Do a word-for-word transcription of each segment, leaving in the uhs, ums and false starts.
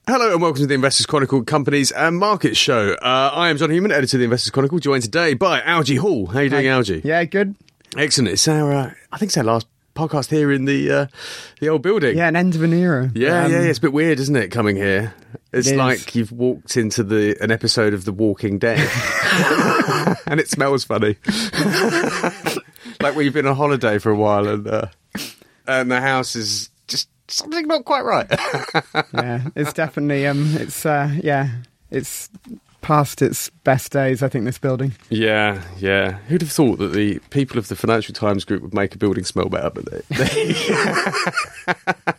Hello and welcome to the Investors Chronicle Companies and Markets Show. Uh, I am John Human, editor of the Investors Chronicle, joined today by Algie Hall. How are you doing, Hi. Algie? Yeah, good. Excellent. It's our, uh, I think it's our last podcast here in the uh, the old building. Yeah, an end of an era. Yeah, Um, yeah, yeah. It's a bit weird, isn't it, coming here? It's It is. like you've walked into the an episode of The Walking Dead. And it smells funny. Like we've been on holiday for a while and, uh, and the house is just something not quite right. Yeah, it's definitely, um, it's, uh, yeah, it's past its best days, I think, this building. Yeah, yeah. Who'd have thought that the people of the Financial Times Group would make a building smell better? But they, they...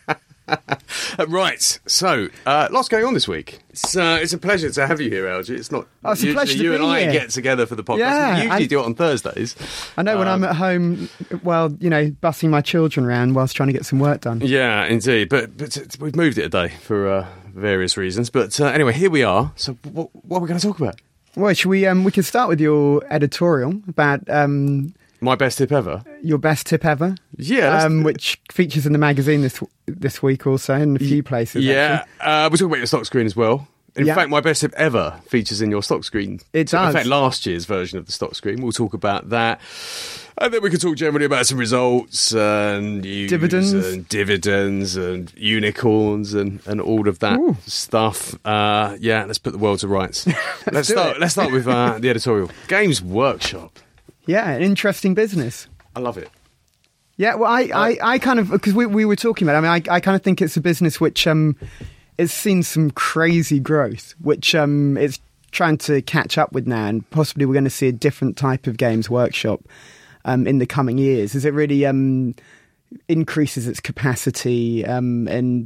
Right, so uh, lots going on this week. It's, uh, it's a pleasure to have you here, Algie. It's not Oh, it's a usually pleasure to you be and I here. get together for the podcast. Yeah, we usually I- do it on Thursdays. I know when Um, I'm at home, well, you know, bussing my children around whilst trying to get some work done. Yeah, indeed. But, but it's- we've moved it a day for uh, various reasons. But uh, anyway, here we are. So what, what are we going to talk about? Well, should we, um, we could start with your editorial about um, My best tip ever? your best tip ever, Yeah. that's- um, which features in the magazine this this week also, in a few places. Yeah, actually. uh, we'll talk about your stock screen as well. In Yeah. fact, my best tip ever features in your stock screen. It So, does. In fact, last year's version of the stock screen. We'll talk about that. And then we can talk generally about some results and news Dividends. and dividends and unicorns and, and all of that Ooh. stuff. Uh, yeah, let's put the world to rights. let's do start. it. Let's start with uh, the editorial. Games Workshop. Yeah, an interesting business. I love it. Yeah, well, I, I, I kind of, because we, we were talking about it, I mean, I, I kind of think it's a business which um, has seen some crazy growth, which um, it's trying to catch up with now, and possibly we're going to see a different type of Games Workshop um, in the coming years, as it really um, increases its capacity um, and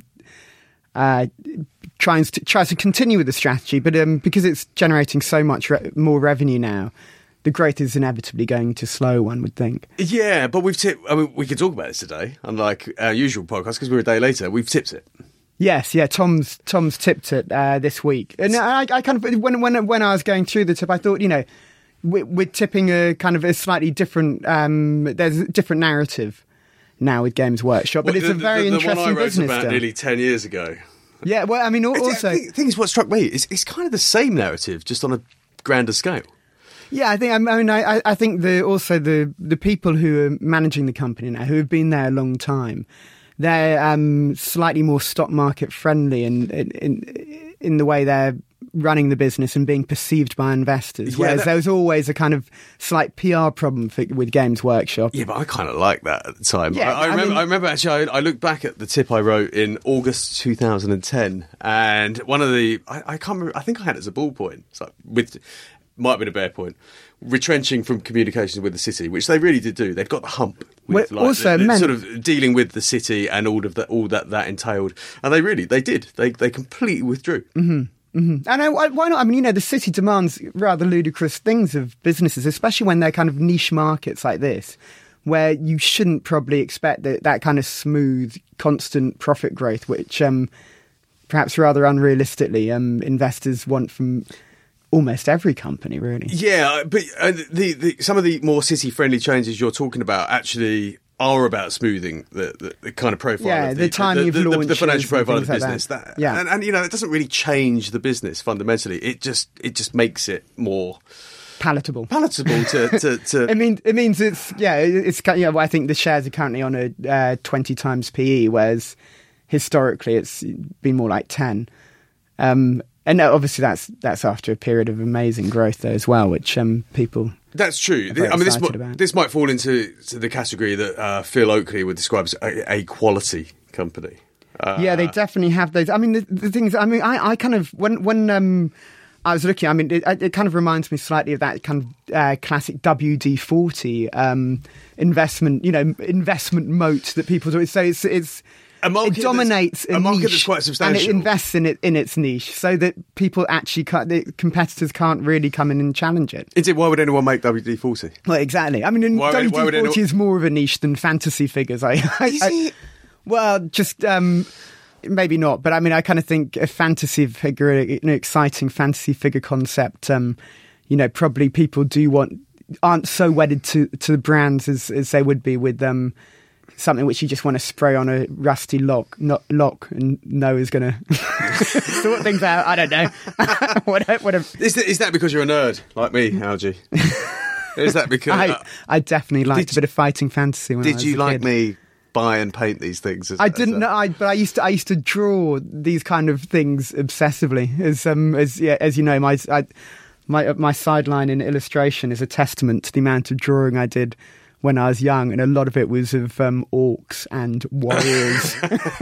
uh, tries to tries to continue with the strategy, but um, because it's generating so much re- more revenue now, the growth is inevitably going to slow, one would think. Yeah, but we've tipped. I mean, we can talk about this today, unlike our usual podcast, because we're a day later. We've tipped it. Yes, yeah. Tom's Tom's tipped it uh, this week, and I, I kind of when when when I was going through the tip, I thought, you know, we're, we're tipping a kind of a slightly different. Um, there's a different narrative now with Games Workshop, but Well, it's the, a very the, the interesting one I wrote business. about still. nearly ten years ago. Yeah, well, I mean, al- It's- also, the thing is, what struck me is it's kind of the same narrative, just on a grander scale. yeah, I think I mean, I, I think the also the the people who are managing the company now, who have been there a long time, they're um, slightly more stock market friendly in, in in in the way they're running the business and being perceived by investors. Yeah, Whereas that- there was always a kind of slight P R problem for, with Games Workshop. Yeah, but I kind of like that at the time. Yeah, I, I I remember. mean- I remember actually. I, I looked back at the tip I wrote in August two thousand ten, and one of the I, I can't remember. I think I had it as a ballpoint. It's like with might have been a bear point. Retrenching from communications with the city, which they really did do. They've got the hump. With, Well, like, also the- the meant- sort of dealing with the city and all of that, all that that entailed, and they really they did. They they completely withdrew. And I, why why not? I mean, you know, the city demands rather ludicrous things of businesses, especially when they're kind of niche markets like this, where you shouldn't probably expect that, that kind of smooth, constant profit growth, which um, perhaps rather unrealistically um, investors want from almost every company, really. Yeah, but uh, the, the some of the more city-friendly changes you're talking about actually are about smoothing the, the, the kind of profile Yeah, of the timing of the, the, the launches financial profile of and the things like business. that. Yeah. and, and you know, it doesn't really change the business fundamentally. It just it just makes it more Palatable. palatable to to. to It means it means it's yeah it's kind- yeah. Well, I think the shares are currently on a uh, twenty times P E, whereas historically it's been more like ten. Um, and no, obviously that's that's after a period of amazing growth though as well, which um, people. That's true. very I mean, this excited might, about. this might fall into to the category that uh, Phil Oakley would describe as a, a quality company. Uh, Yeah, they definitely have those. I mean, the, the things. I mean, I, I kind of when when um, I was looking. I mean, it, it kind of reminds me slightly of that kind of uh, classic W D forty um, investment. You know, investment moat that people do. So it's it's. A market it dominates that's- a, a market niche, that's quite and substantial. it invests in it in its niche, so that people actually can't, the competitors can't really come in and challenge it. Indeed, why would anyone make W D forty? Well, exactly. I mean, in Why would- why would W D forty anyone- is more of a niche than fantasy figures. I, I, Is I- it? well, just um, maybe not, but I mean, I kind of think a fantasy figure, an exciting fantasy figure concept. Um, you know, probably people do want aren't so wedded to to the brands as as they would be with um. something which you just want to spray on a rusty lock, not lock, and know is going to sort things out. I don't know. what, what a, is, that, is that because you're a nerd like me, Algie? Is that because I, uh, I definitely liked a bit of fighting fantasy when I did was you a like kid. me buy and paint these things? As, I as didn't a- know, I, but I used to. I used to draw these kind of things obsessively. As um, as yeah, as you know, my I, my my sideline in illustration is a testament to the amount of drawing I did when I was young, and a lot of it was of um, orcs and warriors.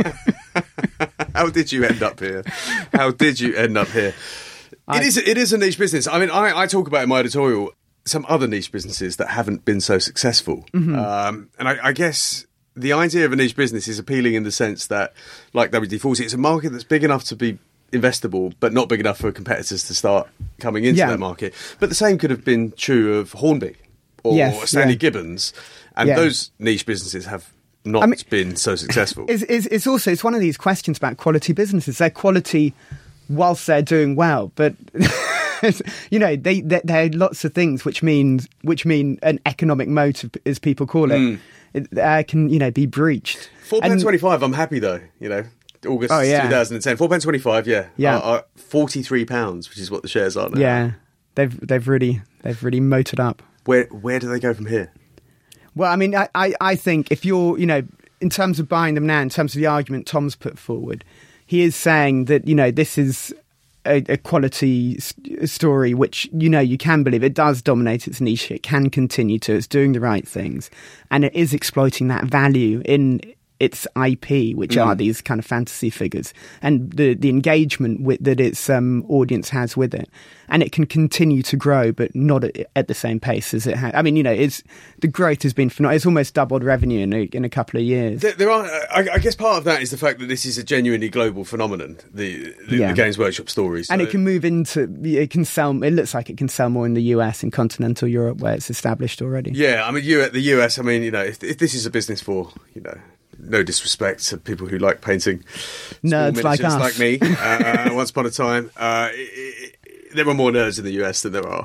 How did you end up here? How did you end up here? I- it is it is a niche business. I mean, I, I talk about in my editorial some other niche businesses that haven't been so successful, Mm-hmm. um, and I, I guess the idea of a niche business is appealing in the sense that, like W D forty, it's a market that's big enough to be investable, but not big enough for competitors to start coming into Yeah. that market. But the same could have been true of Hornby or Yes, Stanley yeah. Gibbons, and Yeah. those niche businesses have not I mean- been so successful. It's, it's, it's also it's one of these questions about quality businesses. They're quality whilst they're doing well, but you know they, they there are lots of things which means which mean an economic motive, as people call it, it uh, can you know be breached. Four And- pound twenty-five. I'm happy though. You know, August Oh, yeah. twenty ten. Four pound twenty-five. Yeah, Yeah. Are, are forty-three pounds, which is what the shares are now. Yeah, they've they've really they've really motored up. Where where do they go from here? Well, I mean, I, I, I think if you're, you know, in terms of buying them now, in terms of the argument Tom's put forward, he is saying that, you know, this is a, a quality st- story which, you know, you can believe. It does dominate its niche. It can continue to. It's doing the right things. And it is exploiting that value in its I P, which are these kind of fantasy figures, and the, the engagement with, that its um, audience has with it. And it can continue to grow, but not at, at the same pace as it has. I mean, you know, it's the growth has been phenomenal. It's almost doubled revenue in a, in a couple of years. There, there are. I, I guess part of that is the fact that this is a genuinely global phenomenon. The the, Yeah. the Games Workshop stories, And So- it can move into, it can sell, it looks like it can sell more in the U S and continental Europe where it's established already. Yeah, I mean, you the U S. I mean, you know, if, if this is a business for, you know, no disrespect to people who like painting small Nerds like miniatures us. like me. Uh, once upon a time, uh, it, it, there are more nerds in the U S than there are.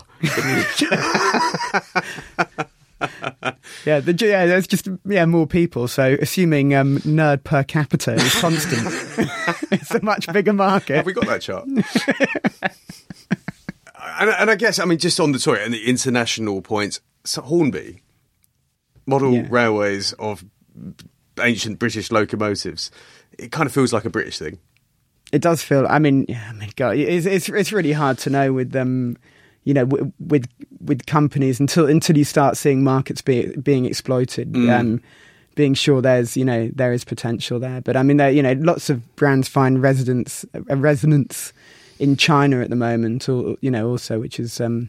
Yeah, the, yeah, there's just yeah more people. So assuming um, nerd per capita is constant, it's a much bigger market. Have we got that chart? and, and I guess, I mean, just on the sorry, and the international points, so Hornby, model Yeah. railways of ancient British locomotives, it kind of feels like a British thing. It does feel. I mean, yeah, I mean, God, it's it's it's really hard to know with them. You know, w- with with companies until until you start seeing markets be, being exploited, um, being sure there's you know there is potential there. But I mean, there you know lots of brands find residence a resonance in China at the moment, or you know also which is um,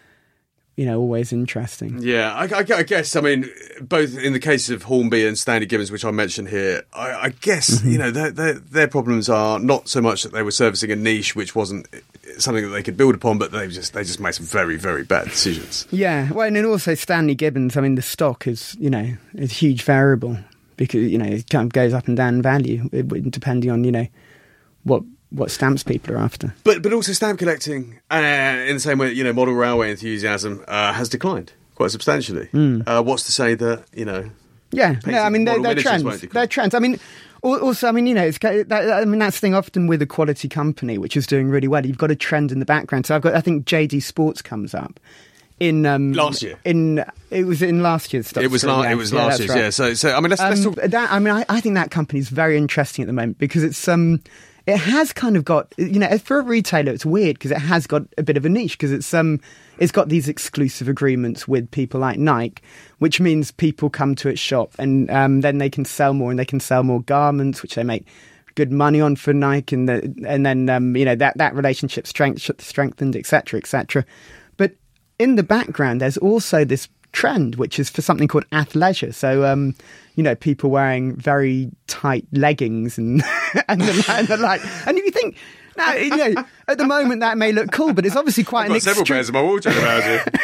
you know always interesting. Yeah, I, I, I guess, I mean, both in the case of Hornby and Stanley Gibbons, which I mentioned here, I, I guess, you know, their, their, their problems are not so much that they were servicing a niche which wasn't something that they could build upon, but they just they just made some very, very bad decisions. Yeah, well, and then also Stanley Gibbons. I mean, the stock is you know is a huge variable because you know it kind of goes up and down in value it- depending on you know what what stamps people are after. But but also stamp collecting, uh, in the same way, you know, model railway enthusiasm uh, has declined quite substantially. Uh, what's to say that, you know... Yeah, painting no, I mean they're, model they're miniatures trends. won't decline. They're trends. I mean, al- also, I mean, you know, it's that, I mean that's the thing. Often with a quality company which is doing really well, you've got a trend in the background. So I've got, I think J D Sports comes up in um, Last year. In it was in last year's stuff. It was, la- it was last year's, yeah. So, so I mean, let's, let's Um, talk... that, I mean, I, I think that company is very interesting at the moment because it's um, it has kind of got you know, for a retailer, it's weird because it has got a bit of a niche because it's um, it's got these exclusive agreements with people like Nike, which means people come to its shop and um, then they can sell more and they can sell more garments, which they make good money on for Nike, and the, and then um, you know that that relationship strength, strengthened, et cetera, et cetera. But in the background, there's also this trend, which is for something called athleisure. So, um, you know, people wearing very tight leggings and and the, and the like. And if you think, now, you know, at the moment that may look cool, but it's obviously quite I've an got several extreme. pairs in my wardrobe around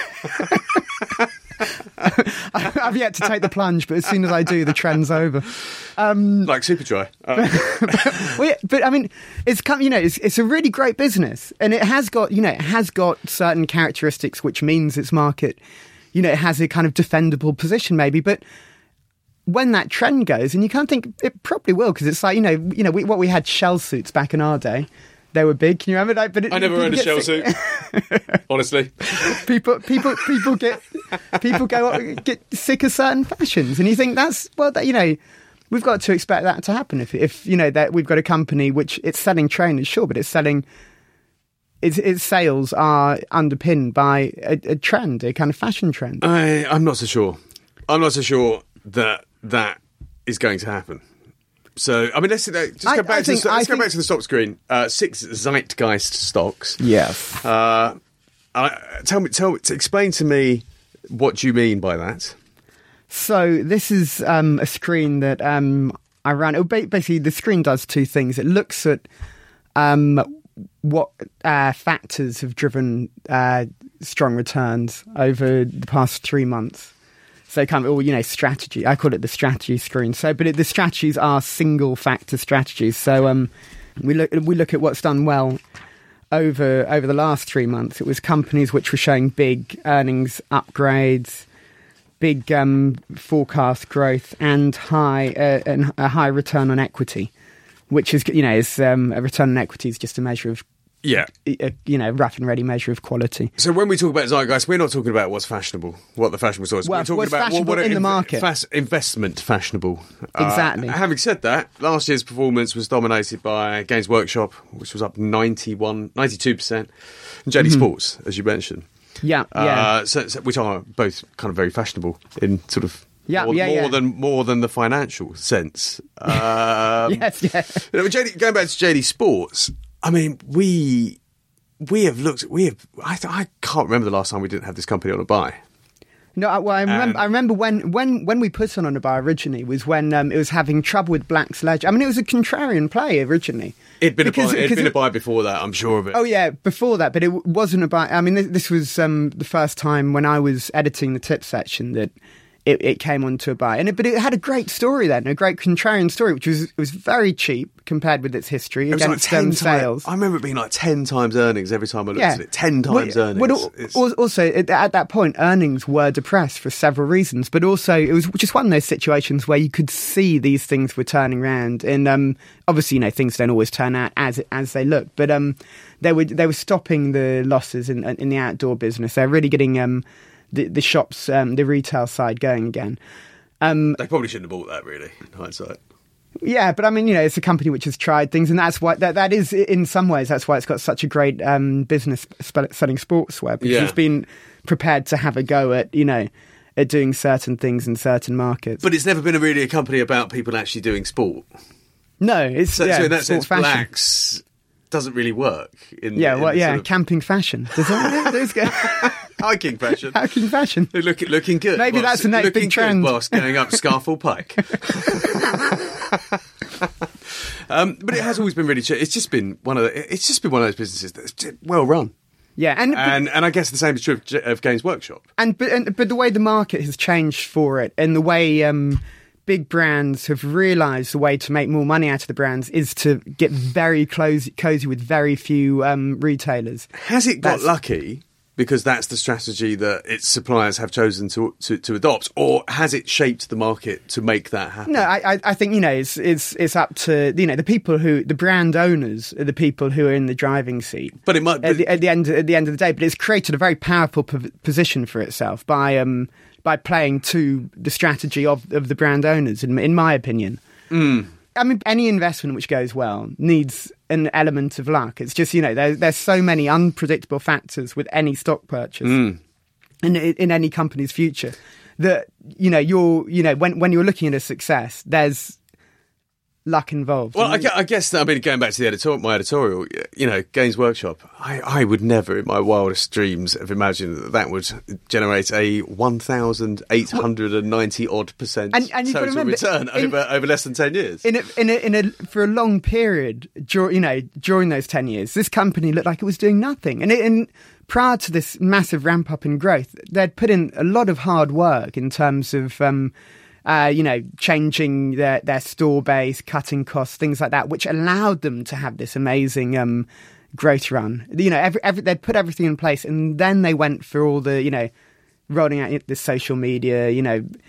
here. I've yet to take the plunge, but as soon as I do, the trend's over. Like Superdry. Uh, Well, yeah, but I mean, it's come, you know, it's, it's a really great business, and it has got, you know, it has got certain characteristics, which means its market, you know, it has a kind of defendable position, maybe. But when that trend goes, and you can't think it probably will, because it's like, you know, you know, we, what we had shell suits back in our day. They were big. Can you remember that? But it, I never owned a shell suit. Honestly, people, people, people get people go get sick of certain fashions, and you think that's well, that, you know, we've got to expect that to happen. If, if you know that we've got a company which it's selling trainers, sure, but it's selling. Its, its sales are underpinned by a, a trend, a kind of fashion trend. I, I'm not so sure. I'm not so sure that that is going to happen. So, I mean, let's uh, just go I, back I to think, the, let's I go think, back to the stock screen. Uh, six Zeitgeist stocks. Yes. Uh, I, tell me, tell me, explain to me what you mean by that. So this is um, a screen that um, I ran. Oh, basically, the screen does two things. It looks at um, what uh, factors have driven uh, strong returns over the past three months. So kind of, or, you know, strategy. I call it the strategy screen. So, but it, the strategies are single factor strategies. So um, we look we look at what's done well over over the last three months. It was companies which were showing big earnings upgrades, big um, forecast growth, and high uh, and a high return on equity, which is, you know, is um, a return on equity is just a measure of. Yeah. A, you know, rough and ready measure of quality. So when we talk about Zeitgeist, we're not talking about what's fashionable, what the fashionable source. Well, we're talking what's about fashionable what, what in inv- the market. Fast investment fashionable. Exactly. Uh, having said that, last year's performance was dominated by Games Workshop, which was up ninety-one, ninety-two percent, and J D mm-hmm. Sports, as you mentioned. Yeah, yeah. Uh, so, so, which are both kind of very fashionable in sort of yeah, more, yeah, more yeah. than more than the financial sense. Um, yes, yeah. You know, J D, going back to J D Sports, I mean, we. We have looked. We have. I, I can't remember the last time we didn't have this company on a buy. No, I, well, I remember. Um, I remember when, when, when we put it on a buy originally was when um, it was having trouble with Black's Ledger. I mean, it was a contrarian play originally. It'd been because, a buy. It'd been it, a buy before that. I'm sure of it. Oh yeah, before that, but it wasn't a buy. I mean, this, this was um, the first time when I was editing the tip section that it, it came onto a buy, and it, but it had a great story then, a great contrarian story, which was it was very cheap compared with its history it was against like ten um, times, sales. I remember it being like ten times earnings every time I looked yeah. at it. Ten times well, earnings. Well, also, at that point, earnings were depressed for several reasons, but also it was just one of those situations where you could see these things were turning around, and um, obviously, you know, things don't always turn out as as they look, but um, they were they were stopping the losses in in the outdoor business. They're really getting um, the the shops, um, the retail side going again. Um, they probably shouldn't have bought that, really, in hindsight. Yeah, but I mean, you know, it's a company which has tried things, and that's why that that is, in some ways, that's why it's got such a great um, business sp- selling sportswear, because yeah. it's been prepared to have a go at, you know, at doing certain things in certain markets. But it's never been a really a company about people actually doing sport. No, it's so, yeah, so in that sense, fashion. Blacks doesn't really work. In, yeah, in well, yeah, sort of... camping fashion. Does that, those go... Hiking fashion. Hiking fashion. Look, looking good. Maybe whilst, that's the next big trend. Whilst going up Scarfell Pike. um, but it has always been really. It's just been one of the, It's just been one of those businesses that's well run. Yeah, and and, but, and I guess the same is true of, of Games Workshop. And but and, but the way the market has changed for it, and the way um, big brands have realised the way to make more money out of the brands is to get very close, cozy with very few um, retailers. Has it got That's, lucky because that's the strategy that its suppliers have chosen to, to to adopt, or has it shaped the market to make that happen? No, I, I think, you know, it's it's it's up to, you know, the people who, the brand owners are the people who are in the driving seat. But it might, but at, the, at the end at the end of the day. But it's created a very powerful p- position for itself by um by playing to the strategy of of the brand owners. In in my opinion. Mm. I mean, any investment which goes well needs an element of luck. It's just, you know, there, there's so many unpredictable factors with any stock purchase mm. in, in any company's future that, you know, you're, you know, when, when you're looking at a success, there's luck involved. Well, I, I guess, I mean, going back to the editor, my editorial, you know, Games Workshop, I, I would never in my wildest dreams have imagined that that would generate a one thousand eight hundred ninety odd percent and, and total remember, return in, over over less than ten years. In a, in a, in a, for a long period, dur- you know, during those ten years, this company looked like it was doing nothing. And, it, and prior to this massive ramp up in growth, they'd put in a lot of hard work in terms of, um, Uh, you know, changing their, their store base, cutting costs, things like that, which allowed them to have this amazing um, growth run. You know, every, every, they'd put everything in place, and then they went for all the, you know, rolling out the social media, you know,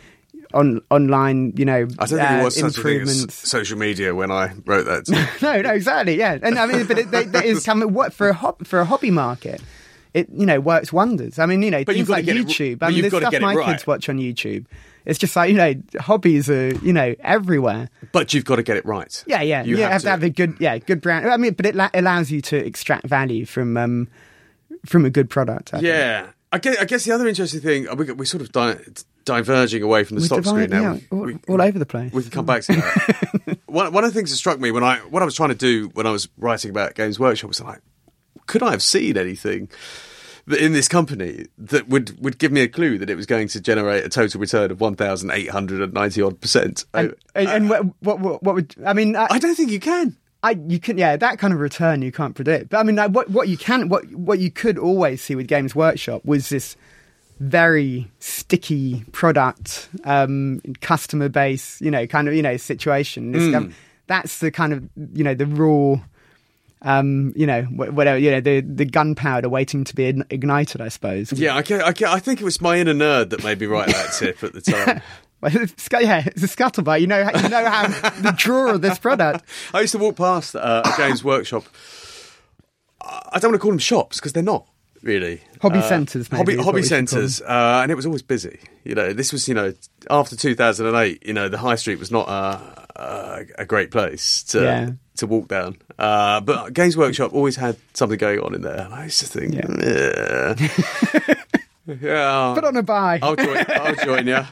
on online, you know, I don't think uh, it was such a thing improvements. as social media when I wrote that. no, no, exactly, yeah. And I mean, but it, it, it is coming what for a hop, for a hobby market. It you know works wonders. I mean, you know, But things you've got to like get it- YouTube. but I mean, you've there's got to stuff get it my right. kids watch on YouTube. It's just like, you know, hobbies are, you know, everywhere. But you've got to get it right. Yeah, yeah. You You have have, to. to have a good, yeah, good brand. I mean, but it la- allows you to extract value from um, from a good product. I think. Yeah. I guess, I guess the other interesting thing, uh, we, we're sort of di- diverging away from the We're stop divide- screen now. yeah, all, We- all over the place. We can come back to that. one, one of the things that struck me when I what I was trying to do when I was writing about Games Workshop was like, could I have seen anything that in this company that would, would give me a clue that it was going to generate a total return of one thousand eight hundred ninety odd percent? And, I, and, and what, what, what, what would I mean? I, I don't think you can. I you can yeah that kind of return you can't predict. But I mean, like, what what you can what what you could always see with Games Workshop was this very sticky product, um, customer base, you know, kind of you know situation. This, Mm. um, that's the kind of you know the raw. Um, you know, wh- whatever, you know, the, the gunpowder waiting to be ign- ignited, I suppose. Yeah, I, can, I, can, I think it was my inner nerd that made me write that tip at the time. Well, it's, yeah, it's a scuttlebutt. You know, you know how the draw of this product. I used to walk past uh, a Games Workshop. I don't want to call them shops because they're not really Hobby Uh, centres, maybe, Hobby is what hobby we should call centres, uh, and it was always busy. You know, this was you know after two thousand eight. You know, the high street was not a, a, a great place to Yeah. to walk down. Uh, but Games Workshop always had something going on in there. And I used to think, Yeah. yeah, yeah. Put on a buy. I'll join. I'll join you.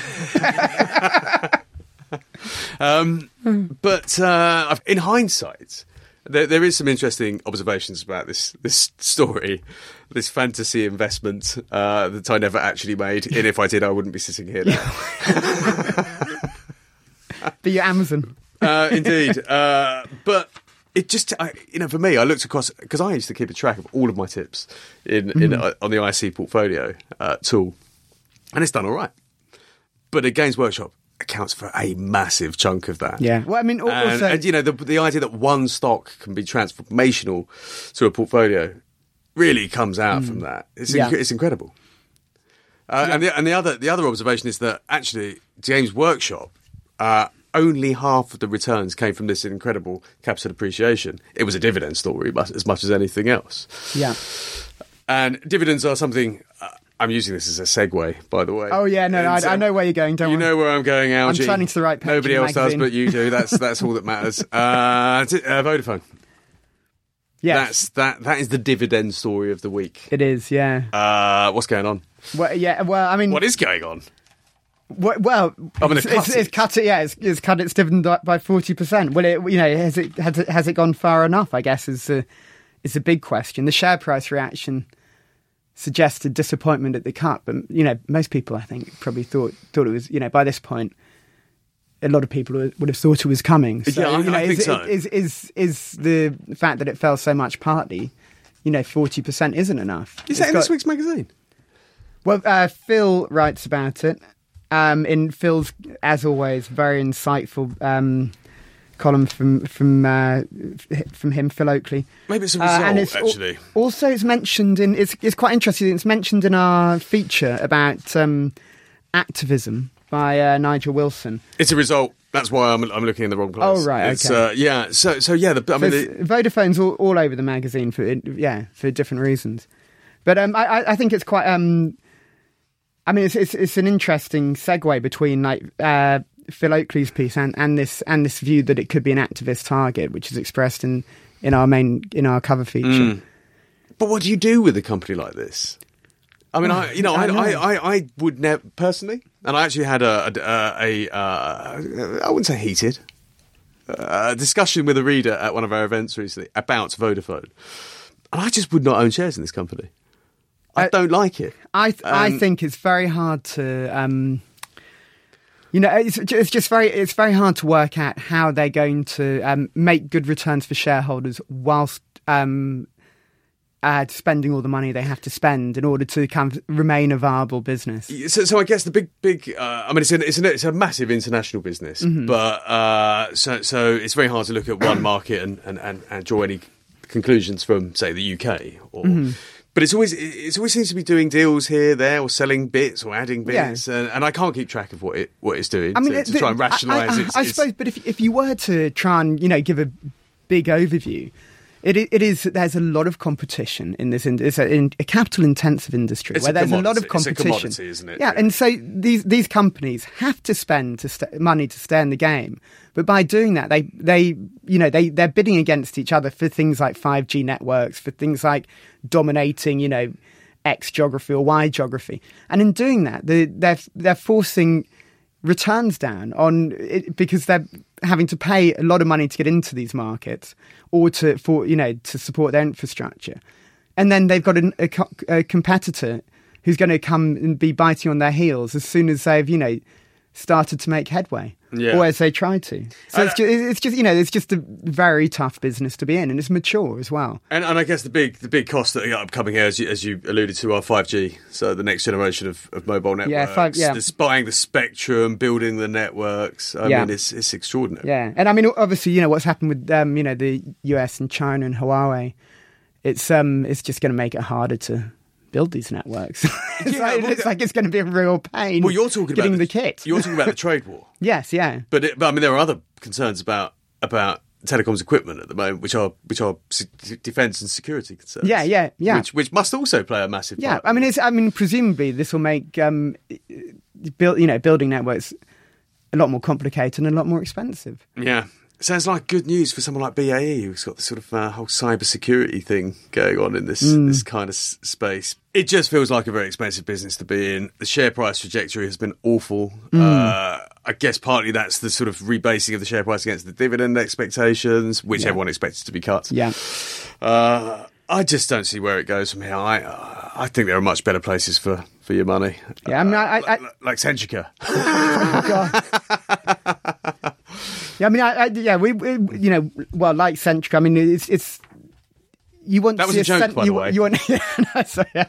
um, but uh, in hindsight, there, there is some interesting observations about this this story, this fantasy investment uh, that I never actually made. And if I did, I wouldn't be sitting here now. Be your Amazon. uh, indeed, uh, but. It just, I, you know, for me, I looked across because I used to keep a track of all of my tips in, in uh, on the I C portfolio uh, tool, and it's done all right. But a Games Workshop accounts for a massive chunk of that. Yeah. Well, I mean, al- and, also, and you know, the the idea that one stock can be transformational to a portfolio really comes out from that. It's Yeah. inc- it's incredible. Uh, And the and the other the other observation is that actually Games Workshop. Uh, Only half of the returns came from this incredible capital appreciation. It was a dividend story but as much as anything else. yeah. And dividends are something... Uh, I'm using this as a segue, by the way. Oh, yeah, no, And, I, I know where you're going. Don't You worry. know where I'm going, Algie. turning to the right page Nobody of the else does, magazine. but you do. That's that's all that matters. Uh, t- uh, Vodafone. Yes, That's that. That is the dividend story of the week. it is. Yeah. Uh, what's going on? Well, yeah. Well, I mean, What is going on? Well, well I'm gonna it's, cut it's, it. it's cut it. Yeah, it's, it's cut its dividend by forty percent. Well, it, you know, has it has it has it gone far enough? I guess is a is a big question. The share price reaction suggested disappointment at the cut, but you know, most people I think probably thought thought it was. You know, by this point, a lot of people would have thought it was coming. So, Yeah, I- you know, I think is, so. Is, is is the fact that it fell so much partly? You know, forty percent isn't enough. Is It's that in got- this week's magazine? Well, uh, Phil writes about it. Um, in Phil's, as always, very insightful um, column from from uh, f- from him, Phil Oakley. Maybe it's a Uh, result, and it's al- actually. also, it's mentioned in. It's it's quite interesting. It's mentioned in our feature about um, activism by uh, Nigel Wilson. It's a result. That's why I'm I'm looking in the wrong place. Oh, right, It's, okay. uh, yeah. So so yeah. The, I mean, There's- the, Vodafone's all, all over the magazine for yeah for different reasons, but um, I, I- I think it's quite. Um, I mean, it's, it's it's an interesting segue between like uh, Phil Oakley's piece and, and this and this view that it could be an activist target, which is expressed in, in our main in our cover feature. Mm. But what do you do with a company like this? I mean, I you know, I I know. I, I, I would never personally, and I actually had a a, a uh, I wouldn't say heated uh, discussion with a reader at one of our events recently about Vodafone, and I just would not own shares in this company. I Uh, don't like it. I th- I Um, think it's very hard to. Um, you know, it's, it's just very it's very hard to work out how they're going to um, make good returns for shareholders whilst um, uh, spending all the money they have to spend in order to kind of remain a viable business. So, so I guess the big, big. Uh, I mean, it's, an, it's, an, it's a massive international business, Mm-hmm. but uh, so so it's very hard to look at one market and, and, and, and draw any conclusions from, say, the U K or Mm-hmm. But it's always it's always seems to be doing deals here, there, or selling bits or adding bits, Yeah. and, and I can't keep track of what it what it's doing. I mean, to, it- to try and I- rationalise I, its, I its- suppose, but if if you were to try and you know give a big overview, it i- it is there's a lot of competition in this. In, it's a, in a capital intensive industry It's where a there's a lot of commodity. It's a competition. commodity, isn't it? Yeah, Yeah. and so these these companies have to spend to st- money to stay in the game. But by doing that, they they you know they they're bidding against each other for things like five G networks, for things like dominating you know X geography or Y geography, and in doing that, they, they're they're forcing returns down on it because they're having to pay a lot of money to get into these markets or to for you know to support their infrastructure, and then they've got a, a, co- a competitor who's going to come and be biting on their heels as soon as they've you know started to make headway. Yeah. Or as they try to. So I- it's, just, it's just, you know, it's just a very tough business to be in, and it's mature as well. And, and I guess the big the big costs that are upcoming here, as you, as you alluded to, are five G. So the next generation of, of mobile networks. Yeah, five- yeah. This buying the spectrum, building the networks. I Yeah. mean, it's it's extraordinary. Yeah, and I mean, obviously, you know what's happened with um, you know, the U S and China and Huawei. It's um, it's just going to make it harder to build these networks. it's Yeah, like, it well, looks like it's going to be a real pain. Well, you're talking getting about the, kit. You're talking about the trade war. Yes, yeah, But, it, but I mean, there are other concerns about about telecoms equipment at the moment, which are which are se- defence and security concerns. Yeah, yeah, yeah. Which which must also play a massive yeah. part. I mean, it's. I mean, presumably this will make um, build you know, building networks a lot more complicated and a lot more expensive. Yeah. Sounds like good news for someone like B A E, who's got this sort of uh, whole cyber security thing going on in this Mm. this kind of s- space. It just feels like a very expensive business to be in. The share price trajectory has been awful. Mm. Uh, I guess partly that's the sort of rebasing of the share price against the dividend expectations, which Yeah. everyone expects to be cut. Yeah. Uh, I just don't see where it goes from here. I uh, I think there are much better places for, for your money. Yeah, I mean, I- I- like, like Centrica. God. Yeah, I mean, I, I, yeah, we, we, you know, well, like Centrica, I mean, it's, it's you want That to was see a joke, sen- by the you, way. You want, yeah, no, sorry, yeah.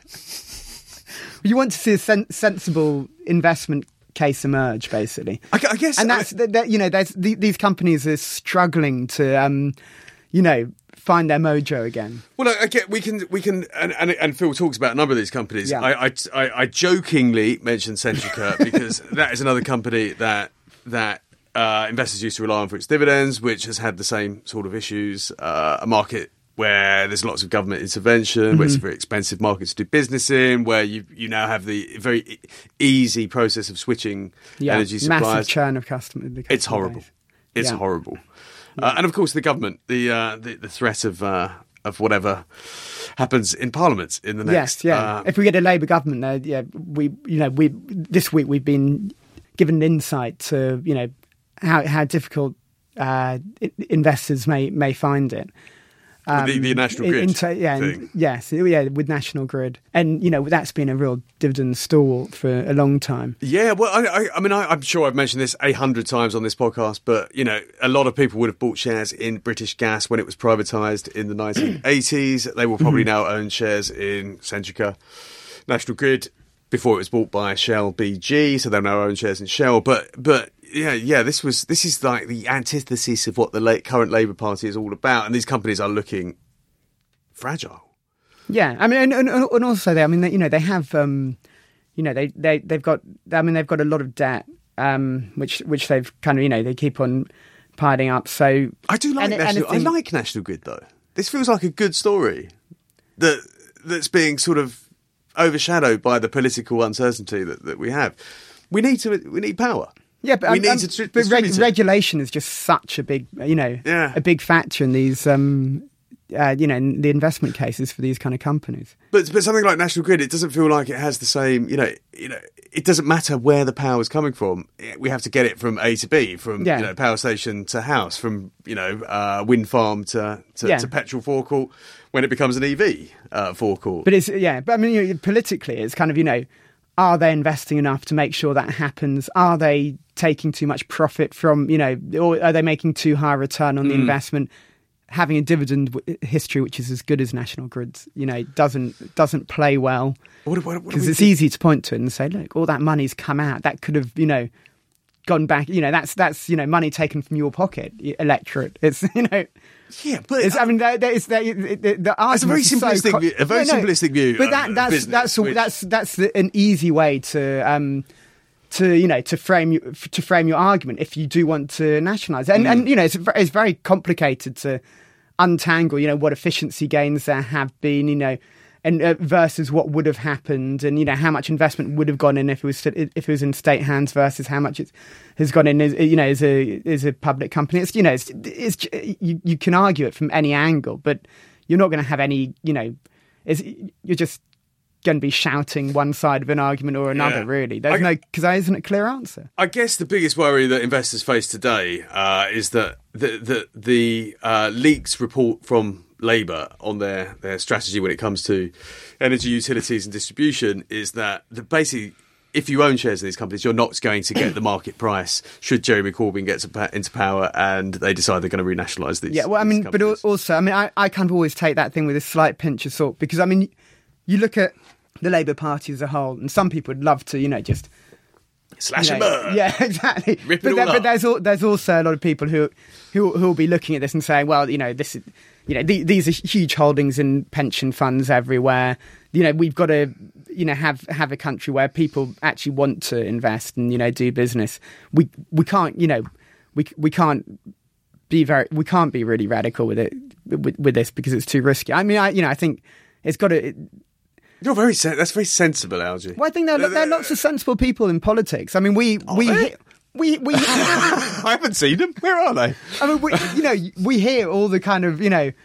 You want to see a sen- sensible investment case emerge, basically. I, I guess, and that's I- that, that, you know, there's the, these companies are struggling to, um, you know, find their mojo again. Well, I, I get we can we can and, and and Phil talks about a number of these companies. Yeah. I, I I I jokingly mentioned Centrica because that is another company that that uh, investors used to rely on for its dividends, which has had the same sort of issues. Uh, a market where there's lots of government intervention, Mm-hmm. where it's a very expensive market to do business in, where you you now have the very e- easy process of switching Yeah, energy massive suppliers. churn of customer. the It's customer horrible. base. It's Yeah. horrible. Uh, and of course, the government, the uh, the, the threat of uh, of whatever happens in Parliament in the next. Yes, yeah. Uh, if we get a Labour government, there, yeah, we, you know, we this week we've been given an insight to, you know, how how difficult uh, i- investors may may find it. the, the National in- Grid into- yeah, and- thing. yes, yeah, with National Grid, and you know that's been a real dividend stall for a long time. Yeah, well, I, I, I mean, I, I'm sure I've mentioned this a hundred times on this podcast, but you know, a lot of people would have bought shares in British Gas when it was privatised in the nineteen eighties. They will probably now own shares in Centrica, National Grid, before it was bought by Shell B G, so they'll now own shares in Shell. But, but yeah, yeah, this was this is like the antithesis of what the late, current Labour Party is all about, and these companies are looking fragile. Yeah, I mean, and, and, and also they, I mean, they, you know, they have, um, you know, they they they've got, I mean, they've got a lot of debt, um, which which they've kind of, you know, they keep on piling up. So I do like and- National. anything- I like National Grid though. This feels like a good story that that's being sort of overshadowed by the political uncertainty that, that we have. We need to. We need power. Yeah, but, we um, need um, to tri- but reg- distribute it. regulation is just such a big, you know, Yeah. a big factor in these, um, uh, you know, in the investment cases for these kind of companies. But but something like National Grid, it doesn't feel like it has the same. You know, you know, it doesn't matter where the power is coming from. We have to get it from A to B, from Yeah. you know, power station to house, from you know, uh, wind farm to to, Yeah. to petrol forecourt. When it becomes an E V uh, forecourt, But it's yeah, but I mean, you know, politically, it's kind of, you know, are they investing enough to make sure that happens? Are they taking too much profit from, you know, or are they making too high a return on the Mm. investment? Having a dividend w- history which is as good as National Grid's, you know, doesn't doesn't play well what, what, what do because we it's do? easy to point to it and say, look, all that money's come out. That could have, you know, gone back. You know, that's that's you know money taken from your pocket, electorate. It's you know. Yeah, but it's, I mean, there, there is there, the, the that's a very simplistic, so, view, a very no, no, simplistic view. But that, that's business, that's which... that's that's the, an easy way to um to you know to frame you, to frame your argument if you do want to nationalise. And mm. and you know it's it's very complicated to untangle you know what efficiency gains there have been. You know. And uh, versus what would have happened, and you know how much investment would have gone in if it was if it was in state hands versus how much it has gone in as you know as a as a public company. It's you know it's, it's you, you can argue it from any angle, but you're not going to have any you know it's, you're just going to be shouting one side of an argument or another. Yeah. Really, there's I, no because there isn't a clear answer. I guess the biggest worry that investors face today uh, is that the the, the uh, leaks report from Labour on their, their strategy when it comes to energy utilities and distribution is that the, basically if you own shares in these companies you're not going to get the market price should Jeremy Corbyn get to, into power and they decide they're going to renationalise these. Yeah, well, I mean, but also, I mean, I, I kind of always take that thing with a slight pinch of salt because, I mean, you look at the Labour Party as a whole and some people would love to, you know, just... Slash you and know, burn. Yeah, exactly. Rip it but, all there, up. but there's al- there's also a lot of people who who who will be looking at this and saying, well, you know, this is, you know, th- these are huge holdings in pension funds everywhere. You know, we've got to, you know, have have a country where people actually want to invest and you know do business. We we can't, you know, we we can't be very we can't be really radical with it with, with this because it's too risky. I mean, I you know, I think it's got to. It, You're very sen- that's very sensible, Algie. Well, I think there, there are lots of sensible people in politics. I mean, we are we they? we we. I haven't seen them. Where are they? I mean, we, you know, we hear all the kind of you know,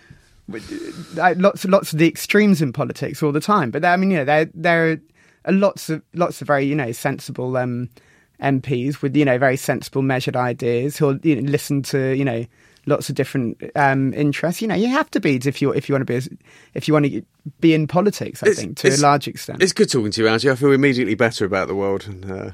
lots lots of the extremes in politics all the time. But I mean, you know, there there are lots of lots of very you know sensible um, M Ps with you know very sensible, measured ideas who you know, listen to you know. Lots of different um, interests. You know, you have to be if you if you want to be if you want to be in politics. I it's, think to a large extent. It's good talking to you, Algie. I feel immediately better about the world. And, uh...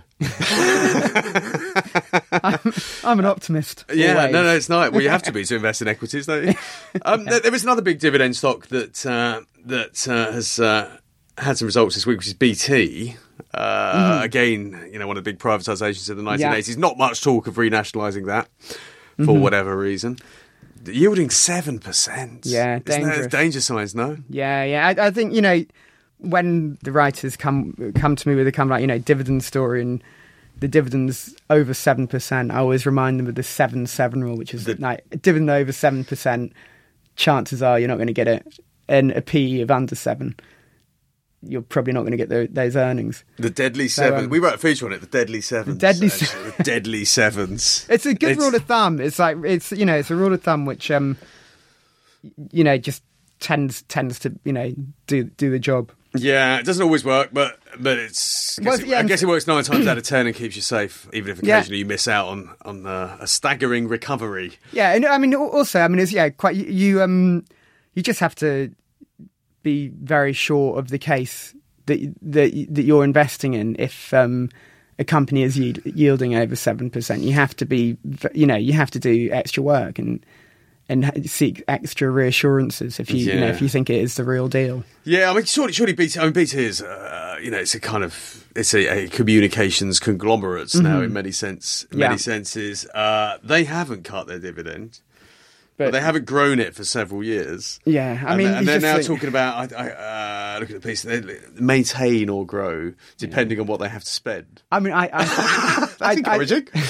I'm, I'm an optimist. Yeah, always. no, no, it's not. Well, you have to be to invest in equities, don't you? Um, there, there was another big dividend stock that uh, that uh, has uh, had some results this week, which is B T. Uh, mm-hmm. Again, you know, one of the big privatisations of the nineteen eighties. Yeah. Not much talk of renationalising that. For mm-hmm. whatever reason, yielding seven percent. Yeah, dangerous. Isn't that danger signs, no? Yeah, yeah. I, I think you know when the writers come come to me with a kind of like you know dividend story and the dividends over seven percent, I always remind them of the seven seven rule, which is the, like dividend over seven percent. Chances are you're not going to get it, and a P E of under seven. You're probably not going to get the, those earnings. The deadly seven. So, um, we wrote a feature on it. The deadly sevens. The deadly, se- the deadly sevens. It's a good it's, rule of thumb. It's like it's you know it's a rule of thumb which um you know just tends tends to you know do do the job. Yeah, it doesn't always work, but but it's. I guess, well, it, yeah, I guess it works nine times out of ten and keeps you safe, even if occasionally yeah. you miss out on on uh, a staggering recovery. Yeah, and I mean also I mean it's yeah quite you, you um you just have to be very sure of the case that that, that you're investing in. If um, a company is yield, yielding over seven percent, you have to be, you know, you have to do extra work and and seek extra reassurances if you, yeah. you know, if you think it is the real deal. Yeah, I mean, surely, surely B T. I mean, B T is, uh, you know, it's a kind of it's a, a communications conglomerate mm-hmm. now in many sense, in yeah. many senses. Uh, they haven't cut their dividend. But, but they haven't grown it for several years. Yeah, I and mean, they're, and they're now think... talking about. I, I uh, look at the piece. They maintain or grow depending yeah. on what they have to spend. I mean, I, I that's encouraging. I,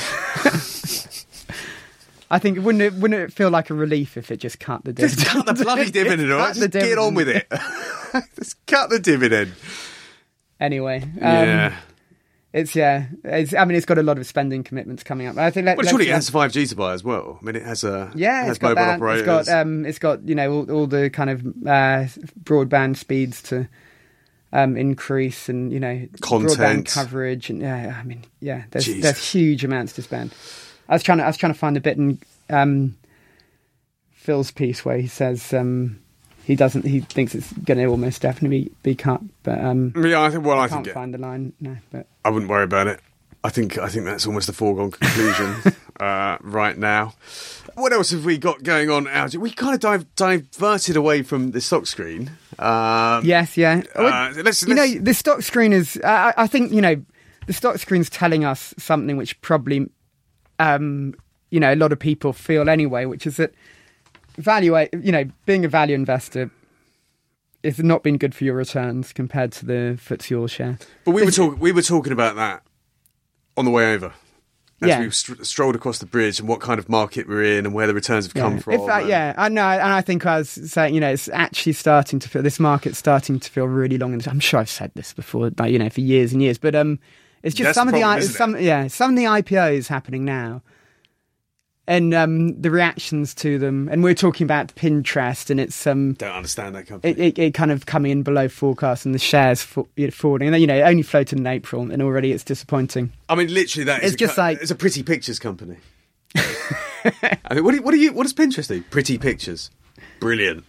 I think wouldn't it wouldn't it feel like a relief if it just cut the dividend? Just cut the bloody dividend, all right? Just get on with it. Just cut the dividend. Anyway, um, yeah. It's yeah. It's, I mean, it's got a lot of spending commitments coming up. I think. Let, well, surely it has five G to buy as well. I mean, it has a yeah. It has it's got mobile that. operators. It's got um. It's got you know all, all the kind of uh, broadband speeds to um increase and you know content broadband coverage and yeah. I mean yeah. There's Jesus. there's huge amounts to spend. I was trying to I was trying to find a bit in um Phil's piece where he says um. He doesn't. He thinks it's going to almost definitely be, be cut, but um, yeah, I think. Well, I, I can't think find the line. No, but I wouldn't worry about it. I think. I think that's almost a foregone conclusion uh, right now. What else have we got going on, Algie? We kind of dive, diverted away from the stock screen. Um, yes, yeah. Uh, let's, you let's... know, the stock screen is. Uh, I think you know, the stock screen's telling us something which probably um, you know, a lot of people feel anyway, which is that value, you know, being a value investor has not been good for your returns compared to the F T S E All Share. But we were talking, we were talking about that on the way over. As yeah. we st- strolled across the bridge and what kind of market we're in and where the returns have yeah. come from. In fact, and... yeah, I know, and I think I was saying, you know, it's actually starting to feel, this market's starting to feel really long. And I'm sure I've said this before, like, you know, for years and years, but um, it's just That's some the of the, problem, I- isn't some, it? yeah, some of the I P Os happening now. And um, the reactions to them, and we're talking about Pinterest, and it's um, Don't understand that company. it, it, it kind of coming in below forecast, and the shares fa- you know, falling, and then, you know, it only floated in April, and already it's disappointing. I mean, literally, that is It's a just co- like- it's a pretty pictures company. I mean, what do you, what do you what does Pinterest do? Pretty pictures, brilliant.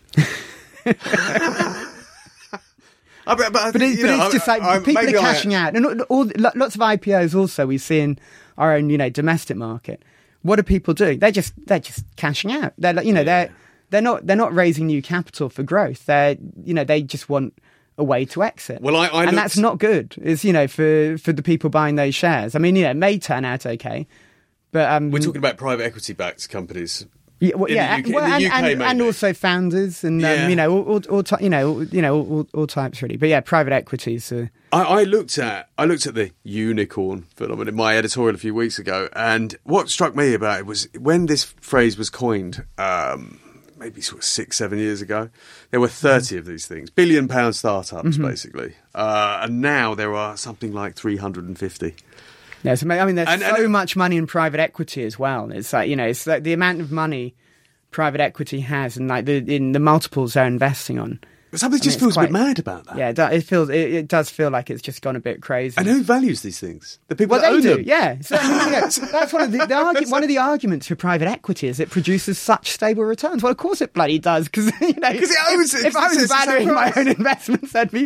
I, but, but, I But, think, it, you but know, it's just I- like I- people maybe are I- cashing out, and all, all, lo- lots of I P Os also we see in our own, you know, domestic market. What are people doing? They're just they're just cashing out. They're like, you know, Yeah. they're they're not they're not raising new capital for growth. They're, you know, they just want a way to exit. Well, I- I and looked- that's not good. It's, you know, for for the people buying those shares. I mean, you know, it may turn out okay, but um, We're talking about private equity backed companies. yeah, well, in the yeah, U K well, in the and, U K and, and maybe. also founders and Yeah. um, you know, all, all, all ty- you know, all, you know, all, all types really. But yeah, private equities. Uh, I, I looked at I looked at the unicorn phenomenon in my editorial a few weeks ago, and what struck me about it was when this phrase was coined, um, maybe sort of six, seven years ago, there were thirty of these things, billion pound startups basically, uh, and now there are something like three hundred and fifty. Yeah, so, I mean, there's And- so and- much money in private equity as well. It's like, you know, it's like the amount of money private equity has, and like the in the multiples they're investing on. But something I just mean, it's feels a bit quite- mad about that. Yeah, it, do, it feels it, it does feel like it's just gone a bit crazy. And who values these things? The people Well, that they own do, them. yeah. So, I mean, yeah, that's one of the, the argu- one of the arguments for private equity is it produces such stable returns. Well, of course it bloody does, because you know, 'Cause it owns if, it, if I it's- was it's the same valuing my price. own investments, they'd be